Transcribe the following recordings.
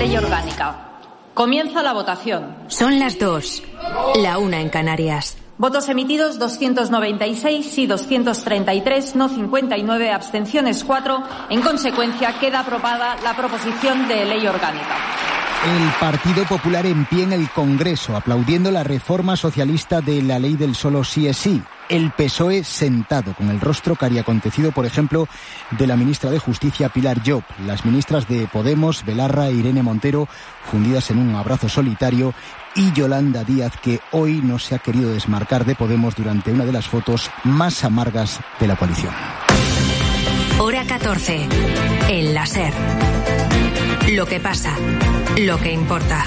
ley orgánica. Comienza la votación. Son las 2, la 1 en Canarias. Votos emitidos 296, sí 233, no 59, abstenciones 4. En consecuencia, queda aprobada la proposición de ley orgánica. El Partido Popular en pie en el Congreso, aplaudiendo la reforma socialista de la ley del solo sí es sí. El PSOE sentado, con el rostro cari acontecido, por ejemplo, de la ministra de Justicia, Pilar Llop. Las ministras de Podemos, Belarra e Irene Montero, fundidas en un abrazo solitario. Y Yolanda Díaz, que hoy no se ha querido desmarcar de Podemos durante una de las fotos más amargas de la coalición. Hora 14. El la SER. Lo que pasa, lo que importa.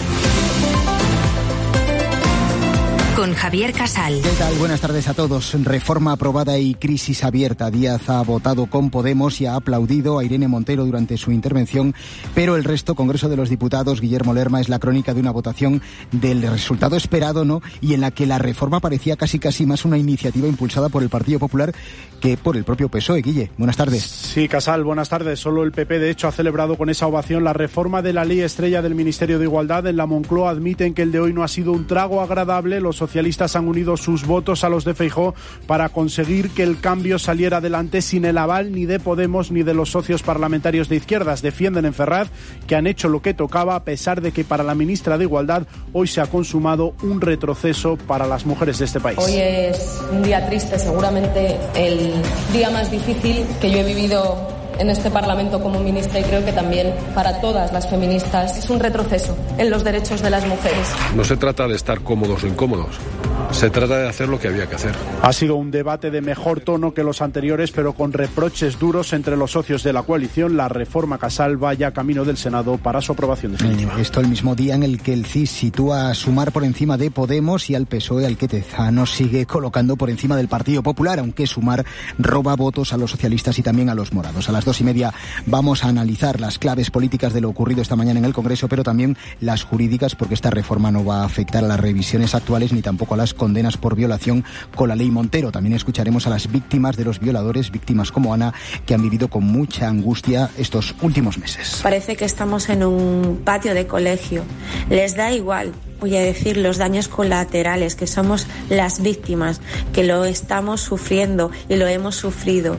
Con Javier Casal. ¿Qué tal? Buenas tardes a todos. Reforma aprobada y crisis abierta. Díaz ha votado con Podemos y ha aplaudido a Irene Montero durante su intervención, pero el resto, Congreso de los Diputados, Guillermo Lerma, es la crónica de una votación del resultado esperado, ¿no? Y en la que la reforma parecía casi más una iniciativa impulsada por el Partido Popular que por el propio PSOE. Guille, buenas tardes. Sí, Casal, buenas tardes. Solo el PP, de hecho, ha celebrado con esa ovación la reforma de la ley estrella del Ministerio de Igualdad. En la Moncloa admiten que el de hoy no ha sido un trago agradable. Los socialistas han unido sus votos a los de Feijóo para conseguir que el cambio saliera adelante sin el aval ni de Podemos ni de los socios parlamentarios de izquierdas. Defienden en Ferraz que han hecho lo que tocaba, a pesar de que para la ministra de Igualdad hoy se ha consumado un retroceso para las mujeres de este país. Hoy es un día triste, seguramente el día más difícil que yo he vivido en este Parlamento como ministra, y creo que también para todas las feministas es un retroceso en los derechos de las mujeres. No se trata de estar cómodos o incómodos, se trata de hacer lo que había que hacer. Ha sido un debate de mejor tono que los anteriores, pero con reproches duros entre los socios de la coalición. La reforma Casal va ya camino del Senado para su aprobación definitiva. Esto el mismo día en el que el CIS sitúa a Sumar por encima de Podemos y al PSOE, al que Tezano sigue colocando por encima del Partido Popular, aunque Sumar roba votos a los socialistas y también a los morados. A las 2:30 vamos a analizar las claves políticas de lo ocurrido esta mañana en el Congreso, pero también las jurídicas, porque esta reforma no va a afectar a las revisiones actuales ni tampoco a las condenas por violación con la ley Montero. También escucharemos a las víctimas de los violadores, víctimas como Ana, que han vivido con mucha angustia estos últimos meses. Parece que estamos en un patio de colegio. Les da igual, voy a decir, los daños colaterales, que somos las víctimas, que lo estamos sufriendo y lo hemos sufrido.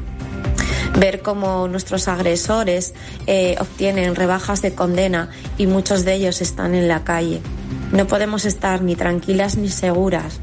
Ver cómo nuestros agresores obtienen rebajas de condena y muchos de ellos están en la calle. No podemos estar ni tranquilas ni seguras.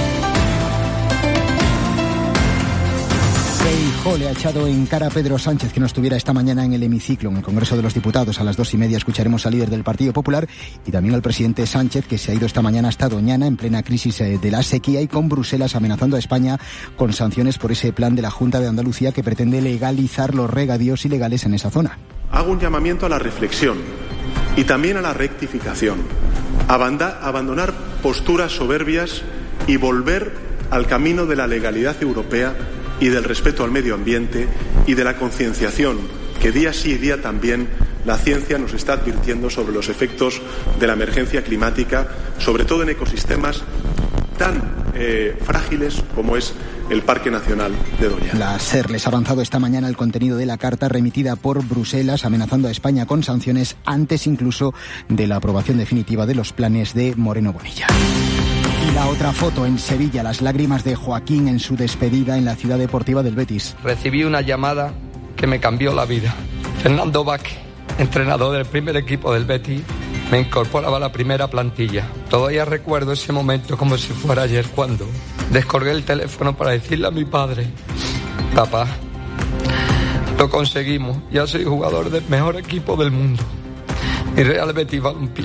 Feijóo le ha echado en cara a Pedro Sánchez que no estuviera esta mañana en el hemiciclo en el Congreso de los Diputados. A las 2:30 escucharemos al líder del Partido Popular y también al presidente Sánchez, que se ha ido esta mañana hasta Doñana en plena crisis de la sequía y con Bruselas amenazando a España con sanciones por ese plan de la Junta de Andalucía que pretende legalizar los regadíos ilegales en esa zona. Hago un llamamiento a la reflexión y también a la rectificación. Abandonar posturas soberbias y volver al camino de la legalidad europea y del respeto al medio ambiente y de la concienciación que día sí y día también la ciencia nos está advirtiendo sobre los efectos de la emergencia climática, sobre todo en ecosistemas tan frágiles como es el Parque Nacional de Doñana. La SER les ha avanzado esta mañana el contenido de la carta remitida por Bruselas amenazando a España con sanciones antes incluso de la aprobación definitiva de los planes de Moreno Bonilla. Y la otra foto en Sevilla, las lágrimas de Joaquín en su despedida en la ciudad deportiva del Betis. Recibí una llamada que me cambió la vida. Fernando Vázquez, entrenador del primer equipo del Betis, me incorporaba a la primera plantilla. Todavía recuerdo ese momento como si fuera ayer, cuando descolgué el teléfono para decirle a mi padre: papá, lo conseguimos, ya soy jugador del mejor equipo del mundo, y Real Betis Balompié.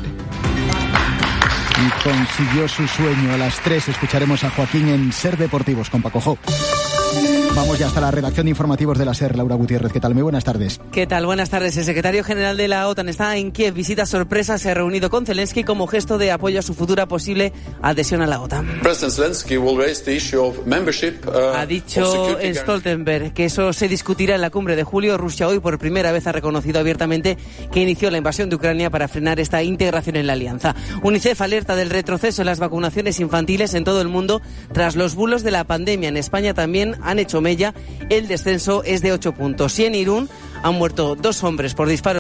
Y consiguió su sueño. A las 3 escucharemos a Joaquín en Ser Deportivos con Paco Jo. Vamos ya hasta la redacción de informativos de la SER. Laura Gutiérrez, ¿qué tal? Muy buenas tardes. ¿Qué tal? Buenas tardes. El secretario general de la OTAN está en Kiev. Visita sorpresa. Se ha reunido con Zelensky como gesto de apoyo a su futura posible adhesión a la OTAN. Ha dicho Stoltenberg que eso se discutirá en la cumbre de julio. Rusia hoy por primera vez ha reconocido abiertamente que inició la invasión de Ucrania para frenar esta integración en la alianza. UNICEF alerta del retroceso en las vacunaciones infantiles en todo el mundo tras los bulos de la pandemia. En España también han hecho mella. El descenso es de 8 puntos. Y en Irún han muerto 2 hombres por disparos.